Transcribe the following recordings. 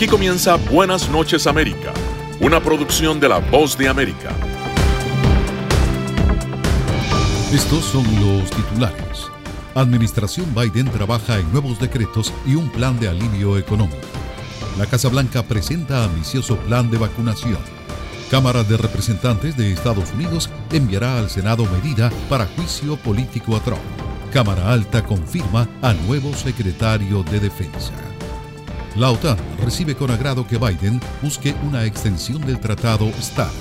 Aquí comienza Buenas noches América, una producción de La Voz de América. Estos son los titulares. Administración Biden trabaja en nuevos decretos y un plan de alivio económico. La Casa Blanca presenta ambicioso plan de vacunación. Cámara de Representantes de Estados Unidos enviará al Senado medida para juicio político a Trump. Cámara Alta confirma a nuevo secretario de Defensa. La OTAN recibe con agrado que Biden busque una extensión del tratado START.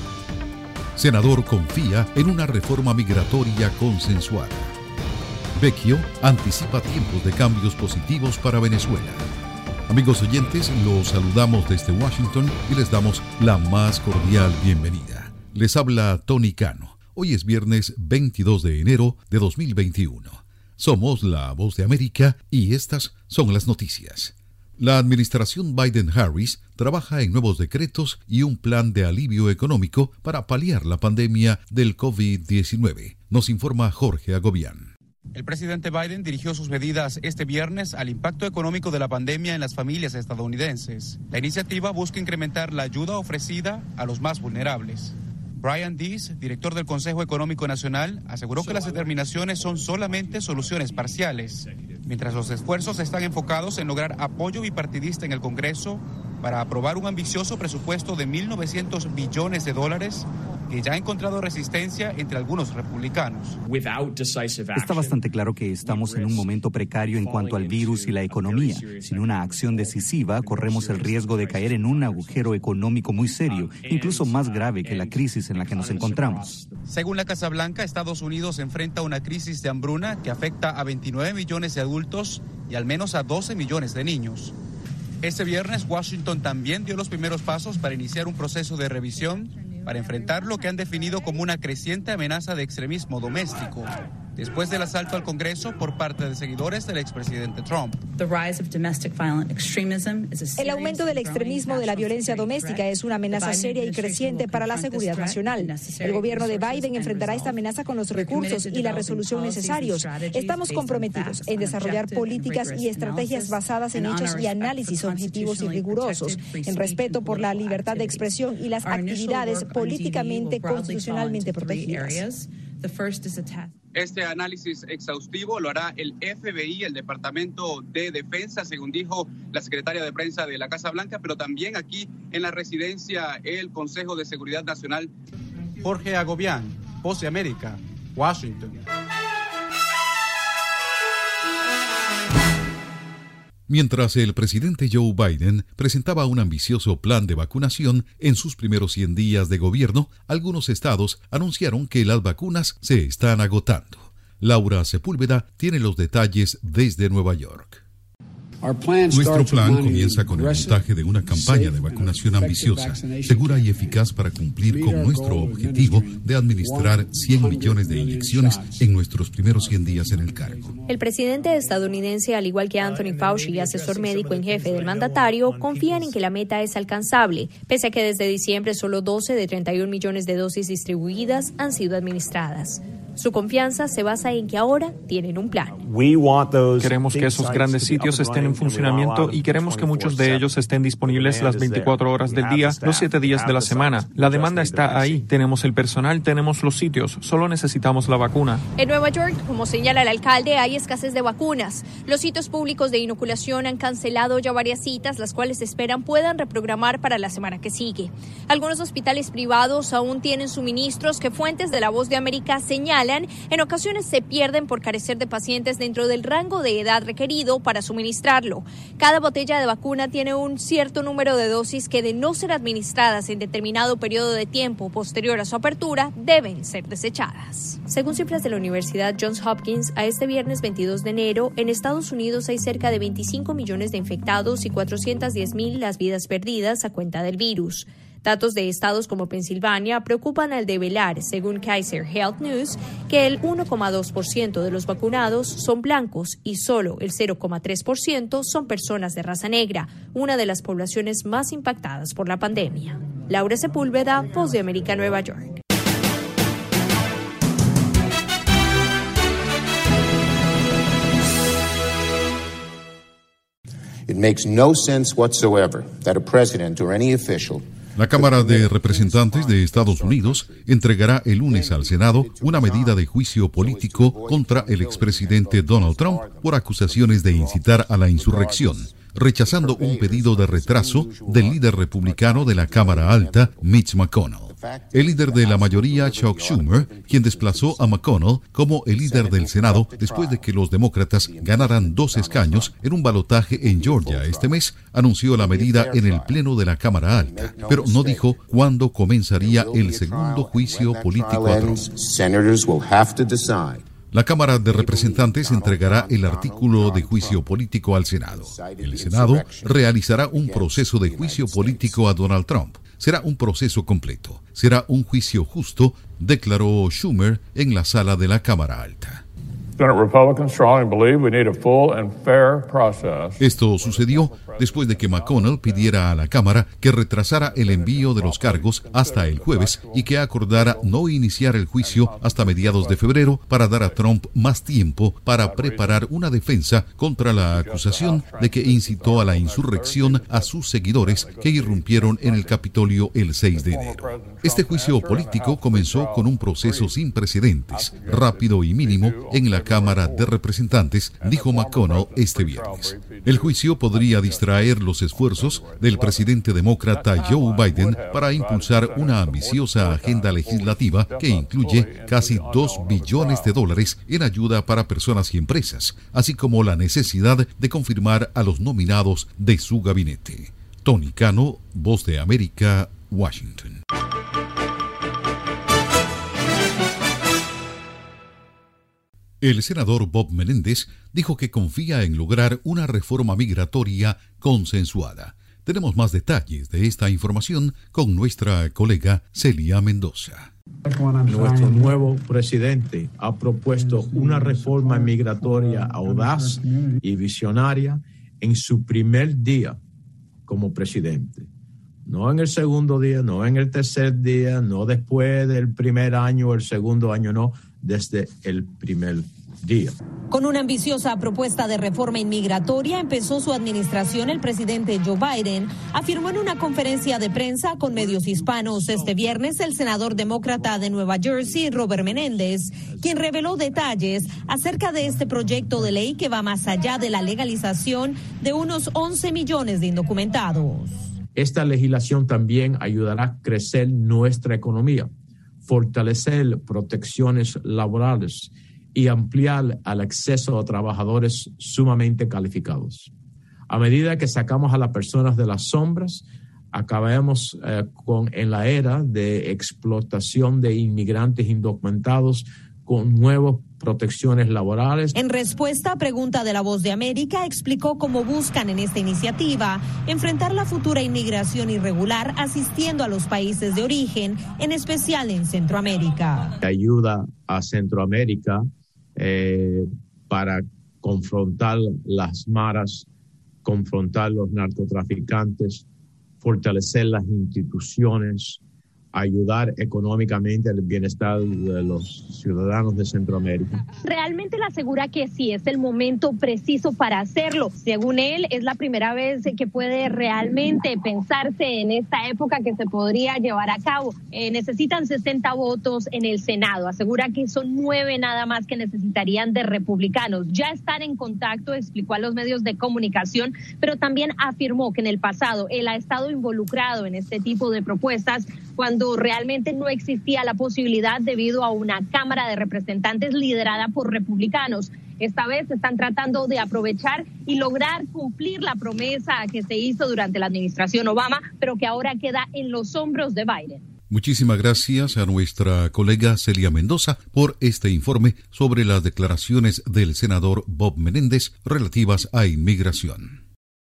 Senador confía en una reforma migratoria consensuada. Vecchio anticipa tiempos de cambios positivos para Venezuela. Amigos oyentes, los saludamos desde Washington y les damos la más cordial bienvenida. Les habla Tony Cano. Hoy es viernes 22 de enero de 2021. Somos La Voz de América y estas son las noticias. La administración Biden-Harris trabaja en nuevos decretos y un plan de alivio económico para paliar la pandemia del COVID-19. Nos informa Jorge Agobián. El presidente Biden dirigió sus medidas este viernes al impacto económico de la pandemia en las familias estadounidenses. La iniciativa busca incrementar la ayuda ofrecida a los más vulnerables. Brian Deese, director del Consejo Económico Nacional, aseguró que las determinaciones son solamente soluciones parciales, mientras los esfuerzos están enfocados en lograr apoyo bipartidista en el Congreso para aprobar un ambicioso presupuesto de $1.900 billones que ya ha encontrado resistencia entre algunos republicanos. Está bastante claro que estamos en un momento precario en cuanto al virus y la economía. Sin una acción decisiva, corremos el riesgo de caer en un agujero económico muy serio, incluso más grave que la crisis en la que nos encontramos. Según la Casa Blanca, Estados Unidos enfrenta una crisis de hambruna que afecta a 29 millones de adultos y al menos a 12 millones de niños. Este viernes, Washington también dio los primeros pasos para iniciar un proceso de revisión para enfrentar lo que han definido como una creciente amenaza de extremismo doméstico, después del asalto al Congreso por parte de seguidores del expresidente Trump. El aumento del extremismo de la violencia doméstica es una amenaza seria y creciente para la seguridad nacional. El gobierno de Biden enfrentará esta amenaza con los recursos y la resolución necesarios. Estamos comprometidos en desarrollar políticas y estrategias basadas en hechos y análisis objetivos y rigurosos, en respeto por la libertad de expresión y las actividades políticamente constitucionalmente protegidas. Este análisis exhaustivo lo hará el FBI, el Departamento de Defensa, según dijo la secretaria de prensa de la Casa Blanca, pero también aquí en la residencia el Consejo de Seguridad Nacional. Jorge Agobián, Voz de América, Washington. Mientras el presidente Joe Biden presentaba un ambicioso plan de vacunación en sus primeros 100 días de gobierno, algunos estados anunciaron que las vacunas se están agotando. Laura Sepúlveda tiene los detalles desde Nueva York. Nuestro plan comienza con el montaje de una campaña de vacunación ambiciosa, segura y eficaz para cumplir con nuestro objetivo de administrar 100 millones de inyecciones en nuestros primeros 100 días en el cargo. El presidente estadounidense, al igual que Anthony Fauci, asesor médico en jefe del mandatario, confían en que la meta es alcanzable, pese a que desde diciembre solo 12 de 31 millones de dosis distribuidas han sido administradas. Su confianza se basa en que ahora tienen un plan. Queremos que esos grandes sitios estén en funcionamiento y queremos que muchos de ellos estén disponibles las 24 horas del día, los 7 días de la semana. La demanda está ahí. Tenemos el personal, tenemos los sitios. Solo necesitamos la vacuna. En Nueva York, como señala el alcalde, hay escasez de vacunas. Los sitios públicos de inoculación han cancelado ya varias citas, las cuales esperan puedan reprogramar para la semana que sigue. Algunos hospitales privados aún tienen suministros que fuentes de La Voz de América señalan en ocasiones se pierden por carecer de pacientes dentro del rango de edad requerido para suministrarlo. Cada botella de vacuna tiene un cierto número de dosis que, de no ser administradas en determinado periodo de tiempo posterior a su apertura, deben ser desechadas. Según cifras de la Universidad Johns Hopkins, a este viernes 22 de enero, en Estados Unidos hay cerca de 25 millones de infectados y 410,000 las vidas perdidas a cuenta del virus. Datos de estados como Pensilvania preocupan al develar, según Kaiser Health News, que el 1,2% de los vacunados son blancos y solo el 0,3% son personas de raza negra, una de las poblaciones más impactadas por la pandemia. Laura Sepúlveda, Voz de América, Nueva York. It makes no sense whatsoever that a president or any official. La Cámara de Representantes de Estados Unidos entregará el lunes al Senado una medida de juicio político contra el expresidente Donald Trump por acusaciones de incitar a la insurrección, rechazando un pedido de retraso del líder republicano de la Cámara Alta, Mitch McConnell. El líder de la mayoría, Chuck Schumer, quien desplazó a McConnell como el líder del Senado después de que los demócratas ganaran 2 escaños en un balotaje en Georgia este mes, anunció la medida en el Pleno de la Cámara Alta, pero no dijo cuándo comenzaría el segundo juicio político a Trump. La Cámara de Representantes entregará el artículo de juicio político al Senado. El Senado realizará un proceso de juicio político a Donald Trump. Será un proceso completo. Será un juicio justo, declaró Schumer en la sala de la Cámara Alta. Esto sucedió después de que McConnell pidiera a la Cámara que retrasara el envío de los cargos hasta el jueves y que acordara no iniciar el juicio hasta mediados de febrero para dar a Trump más tiempo para preparar una defensa contra la acusación de que incitó a la insurrección a sus seguidores que irrumpieron en el Capitolio el 6 de enero. Este juicio político comenzó con un proceso sin precedentes, rápido y mínimo en la Cámara de Representantes, dijo McConnell este viernes. El juicio podría distraer los esfuerzos del presidente demócrata Joe Biden para impulsar una ambiciosa agenda legislativa que incluye casi $2 billones en ayuda para personas y empresas, así como la necesidad de confirmar a los nominados de su gabinete. Tony Cano, Voz de América, Washington. El senador Bob Menéndez dijo que confía en lograr una reforma migratoria consensuada. Tenemos más detalles de esta información con nuestra colega Celia Mendoza. Nuestro nuevo presidente ha propuesto una reforma migratoria audaz y visionaria en su primer día como presidente. No en el segundo día, no en el tercer día, no después del primer año o el segundo año, no, desde el primer día. Con una ambiciosa propuesta de reforma inmigratoria empezó su administración. El presidente Joe Biden afirmó en una conferencia de prensa con medios hispanos este viernes el senador demócrata de Nueva Jersey, Robert Menéndez, quien reveló detalles acerca de este proyecto de ley que va más allá de la legalización de unos 11 millones de indocumentados. Esta legislación también ayudará a crecer nuestra economía, fortalecer protecciones laborales y ampliar el acceso a trabajadores sumamente calificados. A medida que sacamos a las personas de las sombras, acabamos en la era de explotación de inmigrantes indocumentados con nuevas protecciones laborales. En respuesta a pregunta de La Voz de América, explicó cómo buscan en esta iniciativa enfrentar la futura inmigración irregular asistiendo a los países de origen, en especial en Centroamérica. Ayuda a Centroamérica para confrontar las maras, confrontar los narcotraficantes, fortalecer las instituciones, ayudar económicamente al bienestar de los ciudadanos de Centroamérica. Realmente le asegura que sí, es el momento preciso para hacerlo. Según él, es la primera vez que puede realmente pensarse en esta época que se podría llevar a cabo. Necesitan 60 votos en el Senado. Asegura que son 9 nada más que necesitarían de republicanos. Ya están en contacto, explicó a los medios de comunicación, pero también afirmó que en el pasado él ha estado involucrado en este tipo de propuestas cuando realmente no existía la posibilidad debido a una Cámara de Representantes liderada por republicanos. Esta vez están tratando de aprovechar y lograr cumplir la promesa que se hizo durante la administración Obama, pero que ahora queda en los hombros de Biden. Muchísimas gracias a nuestra colega Celia Mendoza por este informe sobre las declaraciones del senador Bob Menéndez relativas a inmigración.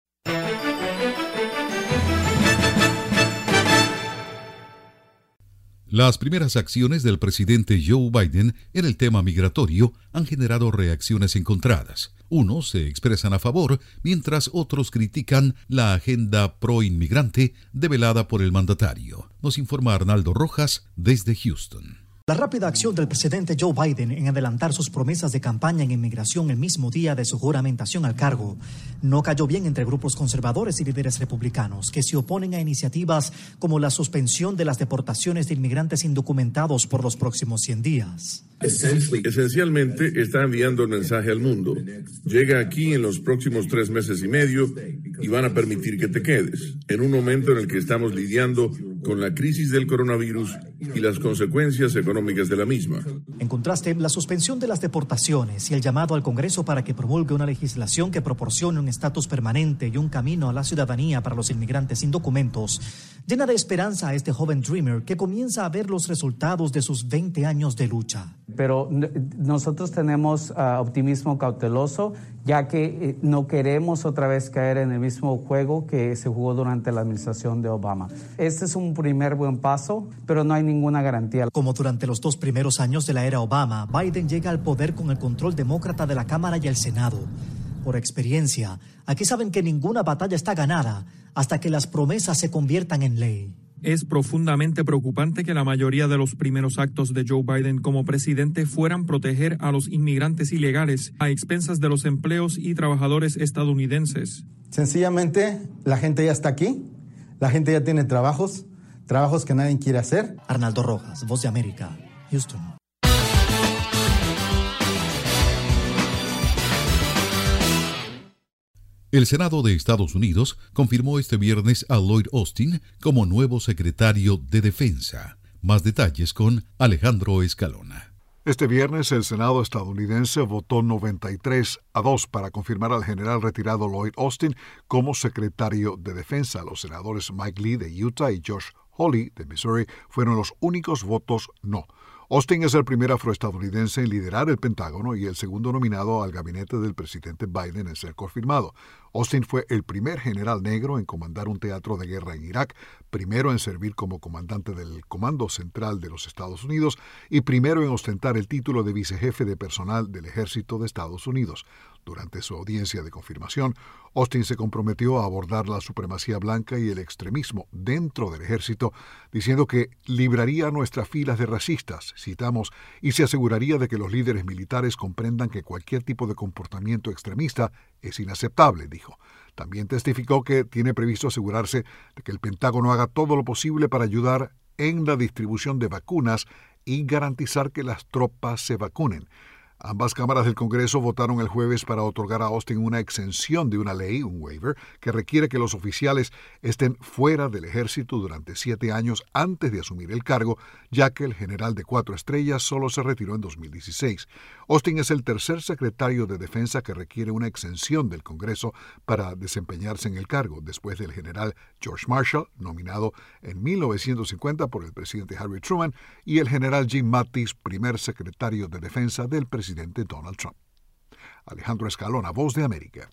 Las primeras acciones del presidente Joe Biden en el tema migratorio han generado reacciones encontradas. Unos se expresan a favor, mientras otros critican la agenda pro-inmigrante develada por el mandatario. Nos informa Arnaldo Rojas desde Houston. La rápida acción del presidente Joe Biden en adelantar sus promesas de campaña en inmigración el mismo día de su juramentación al cargo no cayó bien entre grupos conservadores y líderes republicanos que se oponen a iniciativas como la suspensión de las deportaciones de inmigrantes indocumentados por los próximos 100 días. Esencialmente está enviando el mensaje al mundo. Llega aquí en los próximos 3 meses y medio y van a permitir que te quedes, en un momento en el que estamos lidiando con la crisis del coronavirus y las consecuencias económicas de la misma. En contraste, la suspensión de las deportaciones y el llamado al Congreso para que promulgue una legislación que proporcione un estatus permanente y un camino a la ciudadanía para los inmigrantes sin documentos llena de esperanza a este joven dreamer que comienza a ver los resultados de sus 20 años de lucha. Pero nosotros tenemos optimismo cauteloso, ya que no queremos otra vez caer en el mismo juego que se jugó durante la administración de Obama. Este es un primer buen paso, pero no hay ninguna garantía. Como durante los 2 primeros años de la era Obama, Biden llega al poder con el control demócrata de la Cámara y el Senado. Por experiencia, aquí saben que ninguna batalla está ganada hasta que las promesas se conviertan en ley. Es profundamente preocupante que la mayoría de los primeros actos de Joe Biden como presidente fueran proteger a los inmigrantes ilegales a expensas de los empleos y trabajadores estadounidenses. Sencillamente, la gente ya está aquí, la gente ya tiene trabajos que nadie quiere hacer. Arnaldo Rojas, Voz de América, Houston. El Senado de Estados Unidos confirmó este viernes a Lloyd Austin como nuevo secretario de Defensa. Más detalles con Alejandro Escalona. Este viernes el Senado estadounidense votó 93-2 para confirmar al general retirado Lloyd Austin como secretario de Defensa. Los senadores Mike Lee de Utah y Josh Hawley de Missouri fueron los únicos votos no. Austin es el primer afroestadounidense en liderar el Pentágono y el segundo nominado al gabinete del presidente Biden en ser confirmado. Austin fue el primer general negro en comandar un teatro de guerra en Irak, primero en servir como comandante del Comando Central de los Estados Unidos y primero en ostentar el título de vicejefe de personal del Ejército de Estados Unidos. Durante su audiencia de confirmación, Austin se comprometió a abordar la supremacía blanca y el extremismo dentro del ejército, diciendo que libraría nuestras filas de racistas, citamos, y se aseguraría de que los líderes militares comprendan que cualquier tipo de comportamiento extremista es inaceptable, dijo. También testificó que tiene previsto asegurarse de que el Pentágono haga todo lo posible para ayudar en la distribución de vacunas y garantizar que las tropas se vacunen. Ambas cámaras del Congreso votaron el jueves para otorgar a Austin una exención de una ley, un waiver, que requiere que los oficiales estén fuera del ejército durante 7 años antes de asumir el cargo, ya que el general de 4 estrellas solo se retiró en 2016. Austin es el tercer secretario de Defensa que requiere una exención del Congreso para desempeñarse en el cargo, después del general George Marshall, nominado en 1950 por el presidente Harry Truman, y el general Jim Mattis, primer secretario de Defensa del presidente Donald Trump. Alejandro Escalona, Voz de América.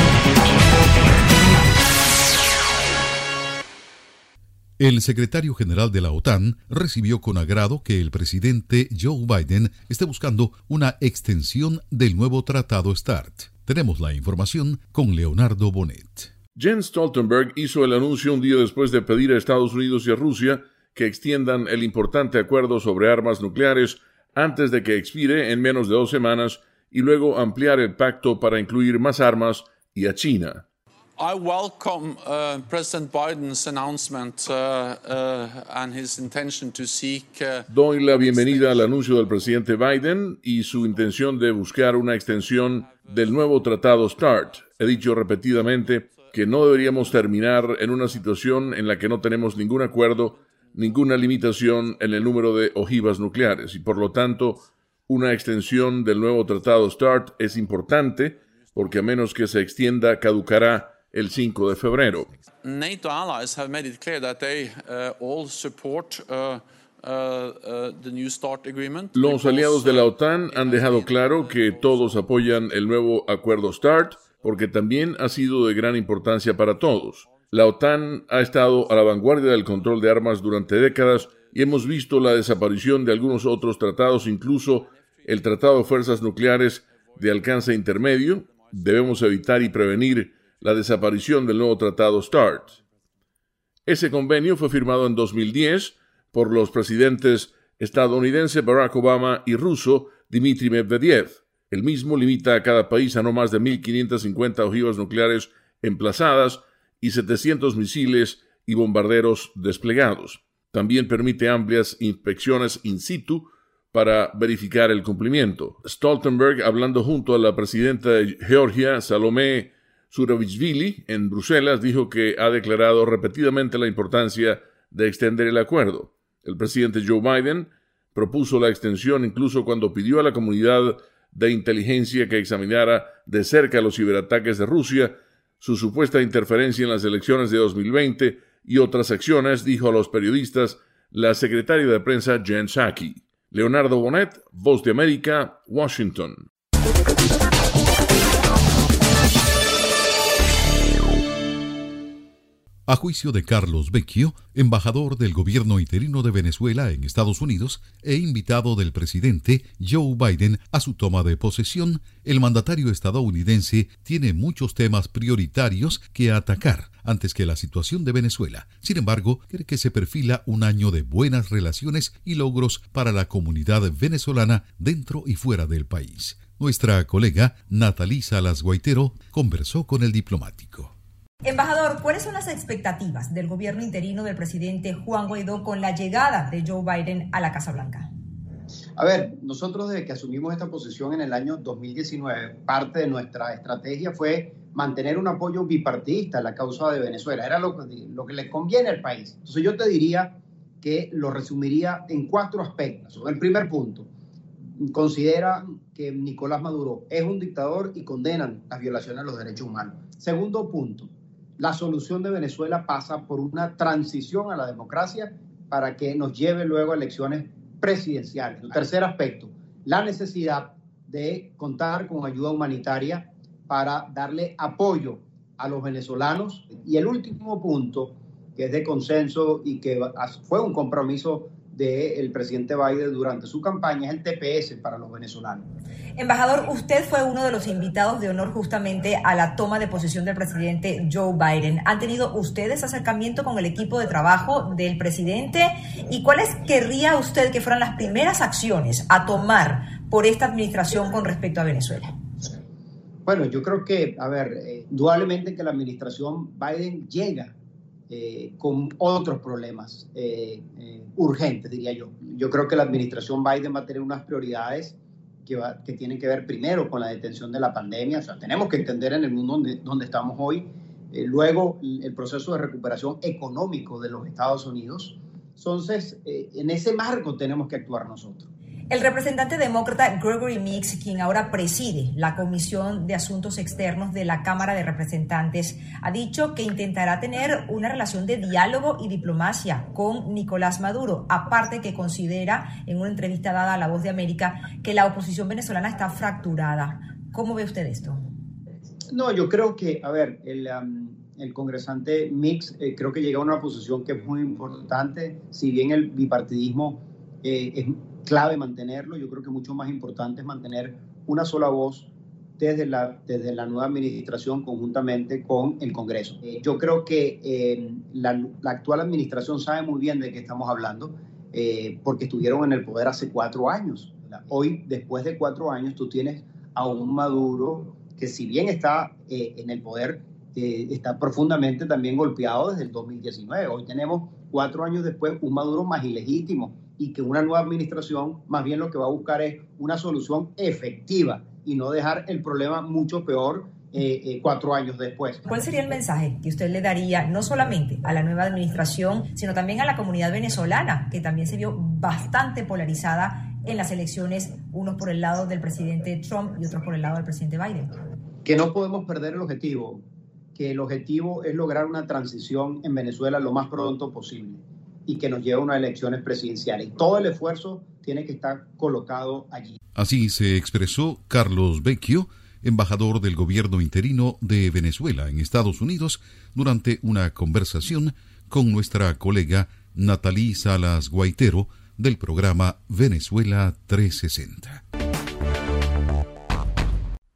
El secretario general de la OTAN recibió con agrado que el presidente Joe Biden esté buscando una extensión del nuevo tratado START. Tenemos la información con Leonardo Bonet. Jens Stoltenberg hizo el anuncio un día después de pedir a Estados Unidos y a Rusia que extiendan el importante acuerdo sobre armas nucleares antes de que expire en menos de 2 semanas y luego ampliar el pacto para incluir más armas y a China. I welcome President Biden's announcement and his intention to seek. Doy la bienvenida al anuncio del presidente Biden y su intención de buscar una extensión del nuevo tratado START. He dicho repetidamente que no deberíamos terminar en una situación en la que no tenemos ningún acuerdo, ninguna limitación en el número de ojivas nucleares y por lo tanto una extensión del nuevo tratado START es importante porque a menos que se extienda caducará el 5 de febrero. NATO allies have made it clear that they all support the new START agreement. Los aliados de la OTAN han dejado claro que todos apoyan el nuevo acuerdo START porque también ha sido de gran importancia para todos. La OTAN ha estado a la vanguardia del control de armas durante décadas y hemos visto la desaparición de algunos otros tratados, incluso el Tratado de Fuerzas Nucleares de alcance intermedio. Debemos evitar y prevenir la desaparición del nuevo tratado START. Ese convenio fue firmado en 2010 por los presidentes estadounidense Barack Obama y ruso Dmitry Medvedev. El mismo limita a cada país a no más de 1.550 ojivas nucleares emplazadas y 700 misiles y bombarderos desplegados. También permite amplias inspecciones in situ para verificar el cumplimiento. Stoltenberg, hablando junto a la presidenta de Georgia, Salomé Zurabishvili, en Bruselas, dijo que ha declarado repetidamente la importancia de extender el acuerdo. El presidente Joe Biden propuso la extensión incluso cuando pidió a la comunidad de inteligencia que examinara de cerca los ciberataques de Rusia, su supuesta interferencia en las elecciones de 2020 y otras acciones, dijo a los periodistas la secretaria de prensa Jen Psaki. Leonardo Bonet, Voz de América, Washington. A juicio de Carlos Vecchio, embajador del gobierno interino de Venezuela en Estados Unidos e invitado del presidente Joe Biden a su toma de posesión, el mandatario estadounidense tiene muchos temas prioritarios que atacar antes que la situación de Venezuela. Sin embargo, cree que se perfila un año de buenas relaciones y logros para la comunidad venezolana dentro y fuera del país. Nuestra colega Nathalie Salas Guaitero conversó con el diplomático. Embajador, ¿cuáles son las expectativas del gobierno interino del presidente Juan Guaidó con la llegada de Joe Biden a la Casa Blanca? A ver, nosotros desde que asumimos esta posición en el año 2019, parte de nuestra estrategia fue mantener un apoyo bipartidista a la causa de Venezuela. Era lo que le conviene al país. Entonces yo te diría que lo resumiría en 4 aspectos. El primer punto, considera que Nicolás Maduro es un dictador y condenan las violaciones de los derechos humanos. Segundo punto, la solución de Venezuela pasa por una transición a la democracia para que nos lleve luego a elecciones presidenciales. El tercer aspecto, la necesidad de contar con ayuda humanitaria para darle apoyo a los venezolanos. Y el último punto, que es de consenso y que fue un compromiso del presidente Biden durante su campaña, es el TPS para los venezolanos. Embajador, usted fue uno de los invitados de honor justamente a la toma de posesión del presidente Joe Biden. ¿Han tenido ustedes acercamiento con el equipo de trabajo del presidente? ¿Y cuáles querría usted que fueran las primeras acciones a tomar por esta administración con respecto a Venezuela? Bueno, yo creo que, indudablemente que la administración Biden llega con otros problemas urgentes, diría yo. Yo creo que la administración Biden va a tener unas prioridades que tienen que ver primero con la detención de la pandemia. O sea, tenemos que entender en el mundo donde estamos hoy, luego el proceso de recuperación económico de los Estados Unidos. Entonces, en ese marco tenemos que actuar nosotros. El representante demócrata Gregory Meeks, quien ahora preside la Comisión de Asuntos Externos de la Cámara de Representantes, ha dicho que intentará tener una relación de diálogo y diplomacia con Nicolás Maduro, aparte que considera, en una entrevista dada a La Voz de América, que la oposición venezolana está fracturada. ¿Cómo ve usted esto? No, yo creo que, el congresante Meeks creo que llega a una posición que es muy importante. Si bien el bipartidismo es clave mantenerlo, yo creo que mucho más importante es mantener una sola voz desde la nueva administración conjuntamente con el Congreso. Yo creo que la actual administración sabe muy bien de qué estamos hablando, porque estuvieron en el poder hace 4 años. Hoy, después de 4 años, tú tienes a un Maduro que, si bien está en el poder, está profundamente también golpeado desde el 2019. Hoy tenemos 4 años después un Maduro más ilegítimo, y que una nueva administración más bien lo que va a buscar es una solución efectiva y no dejar el problema mucho peor 4 años después. ¿Cuál sería el mensaje que usted le daría no solamente a la nueva administración, sino también a la comunidad venezolana, que también se vio bastante polarizada en las elecciones, unos por el lado del presidente Trump y otros por el lado del presidente Biden? Que no podemos perder el objetivo, que el objetivo es lograr una transición en Venezuela lo más pronto posible y que nos lleve a unas elecciones presidenciales. Y todo el esfuerzo tiene que estar colocado allí. Así se expresó Carlos Vecchio, embajador del gobierno interino de Venezuela en Estados Unidos, durante una conversación con nuestra colega Nathalie Salas Guaitero del programa Venezuela 360.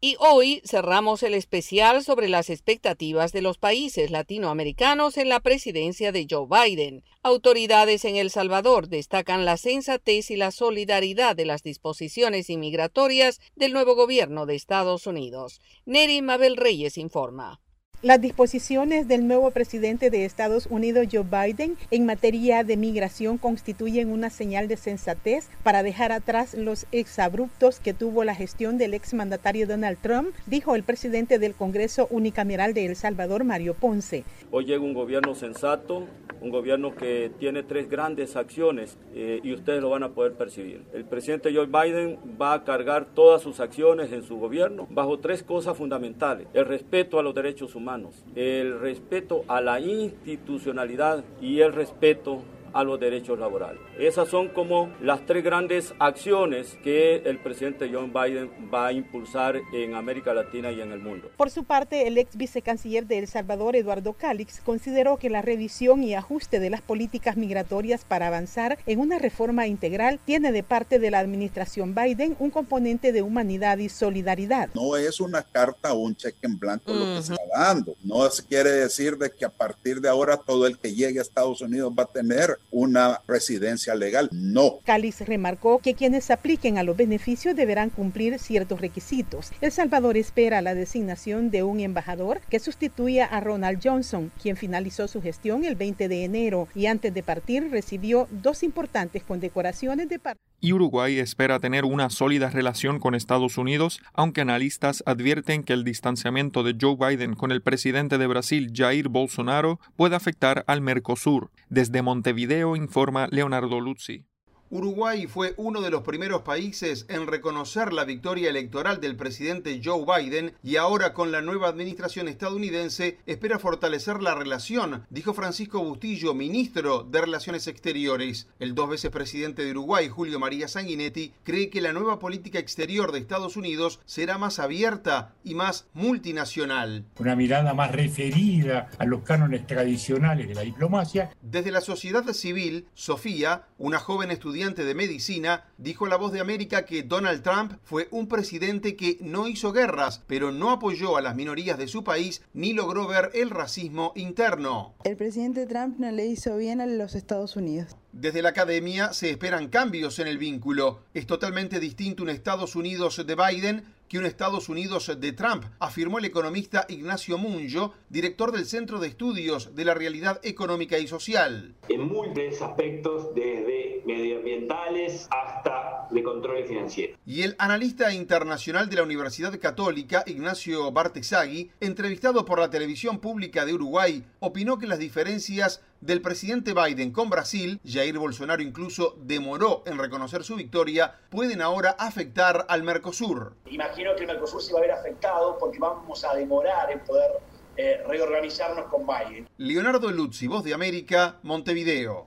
Y hoy cerramos el especial sobre las expectativas de los países latinoamericanos en la presidencia de Joe Biden. Autoridades en El Salvador destacan la sensatez y la solidaridad de las disposiciones inmigratorias del nuevo gobierno de Estados Unidos. Neri Mabel Reyes informa. Las disposiciones del nuevo presidente de Estados Unidos, Joe Biden, en materia de migración constituyen una señal de sensatez para dejar atrás los exabruptos que tuvo la gestión del exmandatario Donald Trump, dijo el presidente del Congreso unicameral de El Salvador, Mario Ponce. Hoy llega un gobierno sensato, un gobierno que tiene 3 grandes acciones y ustedes lo van a poder percibir. El presidente Joe Biden va a cargar todas sus acciones en su gobierno bajo 3 cosas fundamentales: el respeto a los derechos humanos, el respeto a la institucionalidad y el respeto a los derechos laborales. Esas son como las 3 grandes acciones que el presidente Joe Biden va a impulsar en América Latina y en el mundo. Por su parte, el ex vicecanciller de El Salvador, Eduardo Calix, consideró que la revisión y ajuste de las políticas migratorias para avanzar en una reforma integral tiene de parte de la administración Biden un componente de humanidad y solidaridad. No es una carta o un cheque en blanco lo que se está dando. No quiere decir de que a partir de ahora todo el que llegue a Estados Unidos va a tener una residencia legal. No. Calix remarcó que quienes apliquen a los beneficios deberán cumplir ciertos requisitos. El Salvador espera la designación de un embajador que sustituya a Ronald Johnson, quien finalizó su gestión el 20 de enero y antes de partir recibió 2 importantes condecoraciones de parte. Y Uruguay espera tener una sólida relación con Estados Unidos, aunque analistas advierten que el distanciamiento de Joe Biden con el presidente de Brasil, Jair Bolsonaro, puede afectar al Mercosur. Desde Montevideo informa Leonardo Luzzi. Uruguay fue uno de los primeros países en reconocer la victoria electoral del presidente Joe Biden y ahora con la nueva administración estadounidense espera fortalecer la relación, dijo Francisco Bustillo, ministro de Relaciones Exteriores. El 2 veces presidente de Uruguay, Julio María Sanguinetti, cree que la nueva política exterior de Estados Unidos será más abierta y más multinacional. Una mirada más referida a los cánones tradicionales de la diplomacia. Desde la sociedad civil, Sofía, una joven estudiante de medicina, dijo a La Voz de América que Donald Trump fue un presidente que no hizo guerras, pero no apoyó a las minorías de su país ni logró ver el racismo interno. El presidente Trump no le hizo bien a los Estados Unidos. Desde la academia se esperan cambios en el vínculo. Es totalmente distinto un Estados Unidos de Biden que un Estados Unidos de Trump, afirmó el economista Ignacio Munjo, director del Centro de Estudios de la Realidad Económica y Social. En múltiples aspectos, desde medioambientales hasta de control financiero. Y el analista internacional de la Universidad Católica, Ignacio Bartesagui, entrevistado por la televisión pública de Uruguay, opinó que las diferencias del presidente Biden con Brasil, Jair Bolsonaro incluso demoró en reconocer su victoria, pueden ahora afectar al Mercosur. Imagino que el Mercosur se va a ver afectado porque vamos a demorar en poder reorganizarnos con Biden. Leonardo Luzzi, Voz de América, Montevideo.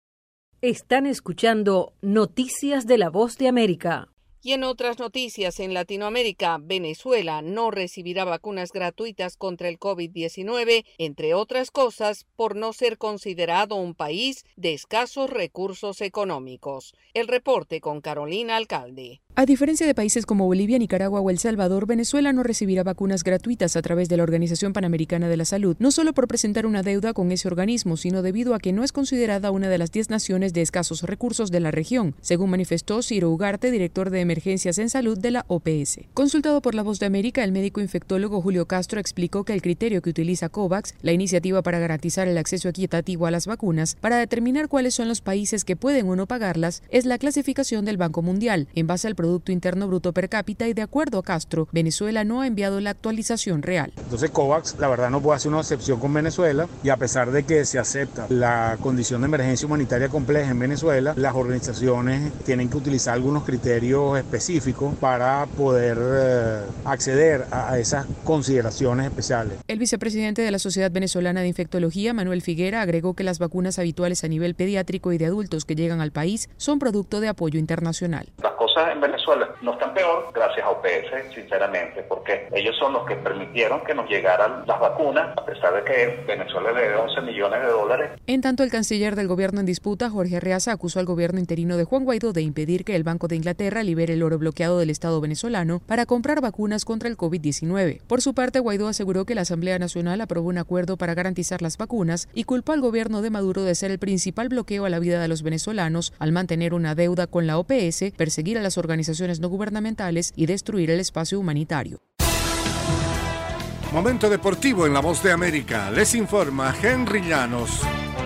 Están escuchando Noticias de la Voz de América. Y en otras noticias, en Latinoamérica, Venezuela no recibirá vacunas gratuitas contra el COVID-19, entre otras cosas, por no ser considerado un país de escasos recursos económicos. El reporte con Carolina Alcalde. A diferencia de países como Bolivia, Nicaragua o El Salvador, Venezuela no recibirá vacunas gratuitas a través de la Organización Panamericana de la Salud, no solo por presentar una deuda con ese organismo, sino debido a que no es considerada una de las 10 naciones de escasos recursos de la región, según manifestó Ciro Ugarte, director de Emergencias en Salud de la OPS. Consultado por La Voz de América, el médico infectólogo Julio Castro explicó que el criterio que utiliza COVAX, la iniciativa para garantizar el acceso equitativo a las vacunas, para determinar cuáles son los países que pueden o no pagarlas, es la clasificación del Banco Mundial, en base al Producto Interno Bruto per cápita, y de acuerdo a Castro, Venezuela no ha enviado la actualización real. Entonces COVAX, la verdad, no puede hacer una excepción con Venezuela, y a pesar de que se acepta la condición de emergencia humanitaria compleja en Venezuela, las organizaciones tienen que utilizar algunos criterios específicos para poder acceder a esas consideraciones especiales. El vicepresidente de la Sociedad Venezolana de Infectología, Manuel Figuera, agregó que las vacunas habituales a nivel pediátrico y de adultos que llegan al país son producto de apoyo internacional. Las cosas cosas en Venezuela no están peor gracias a OPS, sinceramente, porque ellos son los que permitieron que nos llegaran las vacunas, a pesar de que Venezuela le debe $11 millones. En tanto, el canciller del gobierno en disputa, Jorge Arreaza, acusó al gobierno interino de Juan Guaidó de impedir que el Banco de Inglaterra libere el oro bloqueado del Estado venezolano para comprar vacunas contra el COVID-19. Por su parte, Guaidó aseguró que la Asamblea Nacional aprobó un acuerdo para garantizar las vacunas y culpó al gobierno de Maduro de ser el principal bloqueo a la vida de los venezolanos al mantener una deuda con la OPS, perseguir a las organizaciones no gubernamentales y destruir el espacio humanitario. Momento deportivo en La Voz de América. Les informa Henry Llanos.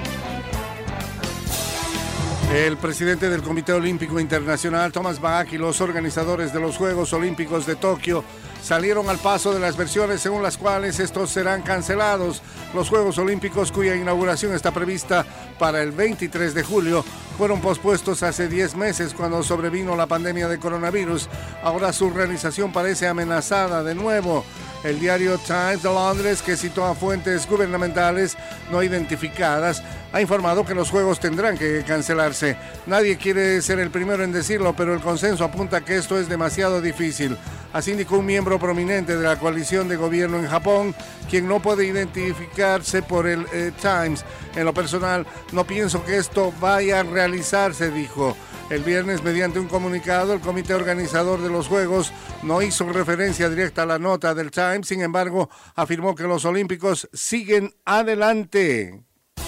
El presidente del Comité Olímpico Internacional, Thomas Bach, y los organizadores de los Juegos Olímpicos de Tokio salieron al paso de las versiones según las cuales estos serán cancelados. Los Juegos Olímpicos, cuya inauguración está prevista para el 23 de julio, fueron pospuestos hace 10 meses cuando sobrevino la pandemia de coronavirus. Ahora su realización parece amenazada de nuevo. El diario Times de Londres, que citó a fuentes gubernamentales no identificadas, ha informado que los Juegos tendrán que cancelarse. Nadie quiere ser el primero en decirlo, pero el consenso apunta a que esto es demasiado difícil. Así indicó un miembro prominente de la coalición de gobierno en Japón, quien no puede identificarse por el Times. En lo personal, no pienso que esto vaya a realizarse, dijo. El viernes, mediante un comunicado, el comité organizador de los Juegos no hizo referencia directa a la nota del Times, sin embargo, afirmó que los Olímpicos siguen adelante.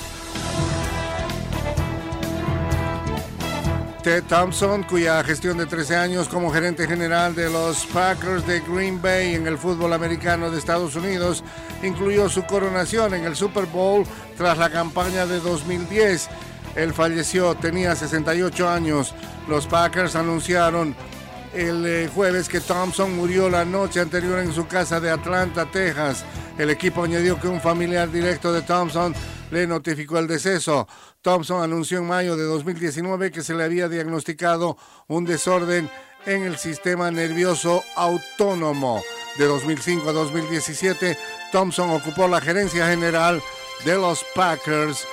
Ted Thompson, cuya gestión de 13 años como gerente general de los Packers de Green Bay en el fútbol americano de Estados Unidos, incluyó su coronación en el Super Bowl tras la campaña de 2010. Él falleció, tenía 68 años. Los Packers anunciaron el jueves que Thompson murió la noche anterior en su casa de Atlanta, Texas. El equipo añadió que un familiar directo de Thompson le notificó el deceso. Thompson anunció en mayo de 2019 que se le había diagnosticado un desorden en el sistema nervioso autónomo. De 2005 a 2017, Thompson ocupó la gerencia general de los Packers.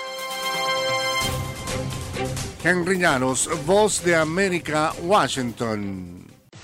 Henry Llanos, Voz de América, Washington.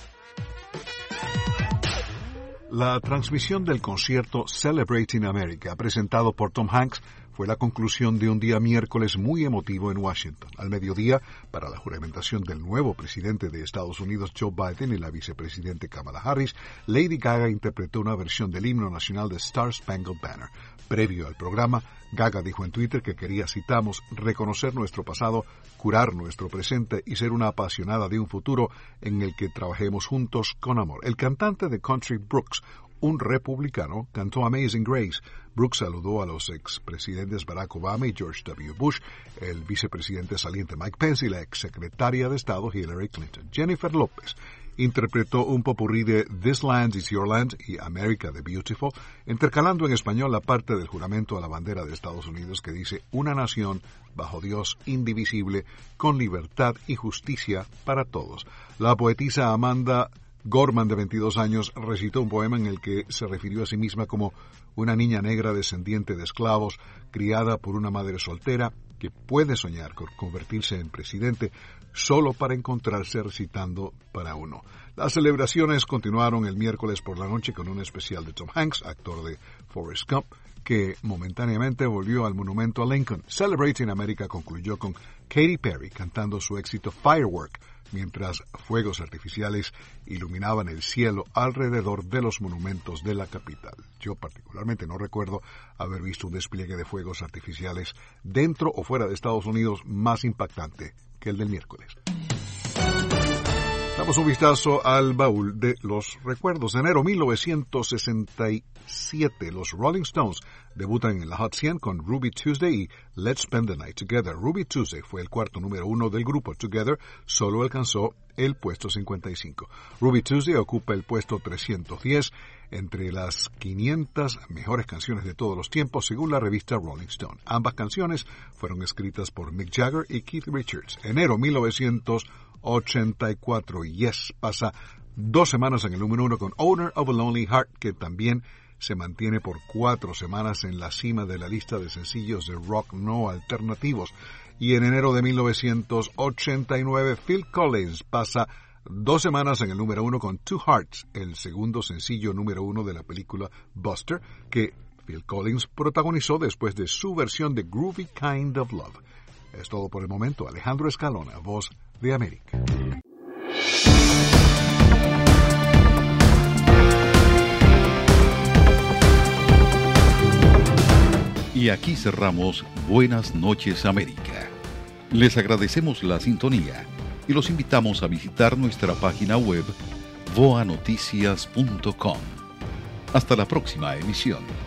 La transmisión del concierto Celebrating America, presentado por Tom Hanks, fue la conclusión de un día miércoles muy emotivo en Washington. Al mediodía, para la juramentación del nuevo presidente de Estados Unidos, Joe Biden, y la vicepresidente Kamala Harris, Lady Gaga interpretó una versión del himno nacional de Star Spangled Banner. Previo al programa, Gaga dijo en Twitter que quería, citamos, reconocer nuestro pasado, curar nuestro presente y ser una apasionada de un futuro en el que trabajemos juntos con amor. El cantante de country Brooks, un republicano, cantó Amazing Grace. Brooks saludó a los expresidentes Barack Obama y George W. Bush, el vicepresidente saliente Mike Pence y la exsecretaria de Estado Hillary Clinton. Jennifer López interpretó un popurrí de This Land is Your Land y America the Beautiful, intercalando en español la parte del juramento a la bandera de Estados Unidos que dice: una nación bajo Dios indivisible, con libertad y justicia para todos. La poetisa Amanda Gorman, de 22 años, recitó un poema en el que se refirió a sí misma como una niña negra descendiente de esclavos, criada por una madre soltera que puede soñar con convertirse en presidente solo para encontrarse recitando para uno. Las celebraciones continuaron el miércoles por la noche con un especial de Tom Hanks, actor de Forrest Gump, que momentáneamente volvió al monumento a Lincoln. Celebrating America concluyó con Katy Perry cantando su éxito Firework, mientras fuegos artificiales iluminaban el cielo alrededor de los monumentos de la capital. Yo particularmente no recuerdo haber visto un despliegue de fuegos artificiales dentro o fuera de Estados Unidos más impactante que el del miércoles. Damos un vistazo al baúl de los recuerdos. En enero 1967, los Rolling Stones debutan en la Hot 100 con Ruby Tuesday y Let's Spend the Night Together. Ruby Tuesday fue el cuarto número 1 del grupo. Together solo alcanzó el puesto 55. Ruby Tuesday ocupa el puesto 310 entre las 500 mejores canciones de todos los tiempos, según la revista Rolling Stone. Ambas canciones fueron escritas por Mick Jagger y Keith Richards. Enero 1984, Yes pasa 2 semanas en el número 1 con Owner of a Lonely Heart, que también se mantiene por 4 semanas en la cima de la lista de sencillos de rock no alternativos. Y en enero de 1989, Phil Collins pasa 2 semanas en el número 1 con Two Hearts, el segundo sencillo número 1 de la película Buster, que Phil Collins protagonizó después de su versión de Groovy Kind of Love. Es todo por el momento. Alejandro Escalona, Voz de América. Y aquí cerramos Buenas noches América. Les agradecemos la sintonía y los invitamos a visitar nuestra página web voanoticias.com. Hasta la próxima emisión.